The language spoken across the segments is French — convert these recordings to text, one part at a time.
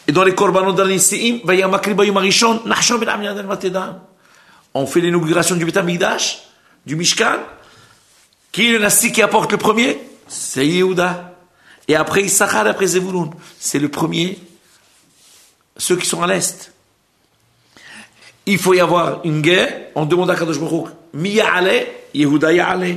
Et dans les korbanot dans les Nisim, Vayamakri Bayom Arishon, Nachshon ben Amni Adel Matedam. On fait l'inauguration du Beth Amikdash, du Mishkan. Qui est le Nasi qui apporte le premier? C'est Yehuda. Et après Issachar, après Zevulun. C'est le premier. Ceux qui sont à l'est. Il faut y avoir une guerre. On demande à Kadosh Baruch Hu, Mi Ya'ale, Yehuda Ya'ale.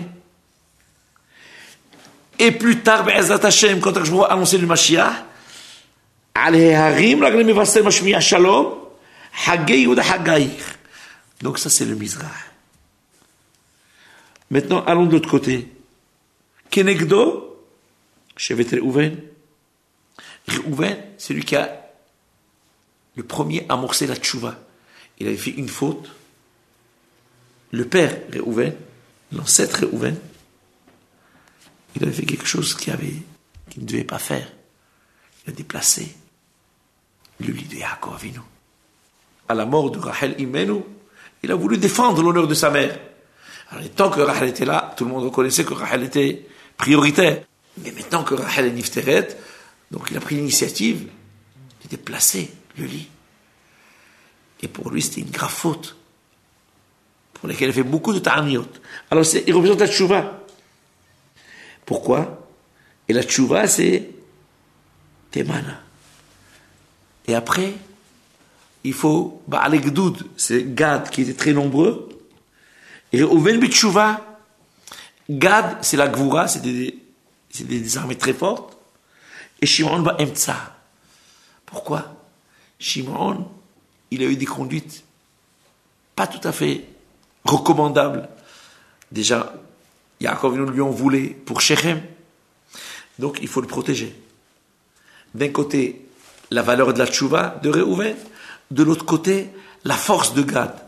Et plus tard, Be'ezrat Hashem, quand Kadosh Baruch Hu a annoncé le Mashiach, Alei Harim, Lagre Mevasser Mashmiach Shalom, Hagei Yehuda Hagaïr. Donc ça, c'est le Mizrah. Maintenant, allons de l'autre côté. Kenegdo, Shevet Reuven. Reuven, c'est lui qui a le premier amorcé la tchouva. Il avait fait une faute. Le père Reuven, l'ancêtre Reuven, il avait fait quelque chose qu'il ne devait pas faire. Il a déplacé le lit de Yaakov Avinu. À la mort de Rachel Imenu, il a voulu défendre l'honneur de sa mère. Alors, tant que Rachel était là, tout le monde reconnaissait que Rachel était prioritaire. Mais maintenant que Rachel est nifteret, donc il a pris l'initiative de déplacer le lit. Et pour lui, c'était une grave faute, pour laquelle il a fait beaucoup de ta'aniot. Alors, il représente la tchouva. Pourquoi? Et la tchouva, c'est Temana. Et après, il faut, Ba'al Gdoud, c'est Gad qui était très nombreux. Et Reuven B'tchouva, Gad, c'est la Gvoura, c'est des armées très fortes. Et Shimon Ba'emtsa. Pourquoi? Shimon, il a eu des conduites pas tout à fait recommandables. Déjà, Yaakov lui en voulait pour Shechem. Donc, il faut le protéger. D'un côté, la valeur de la tchouva de Reuven. De l'autre côté, la force de Gad.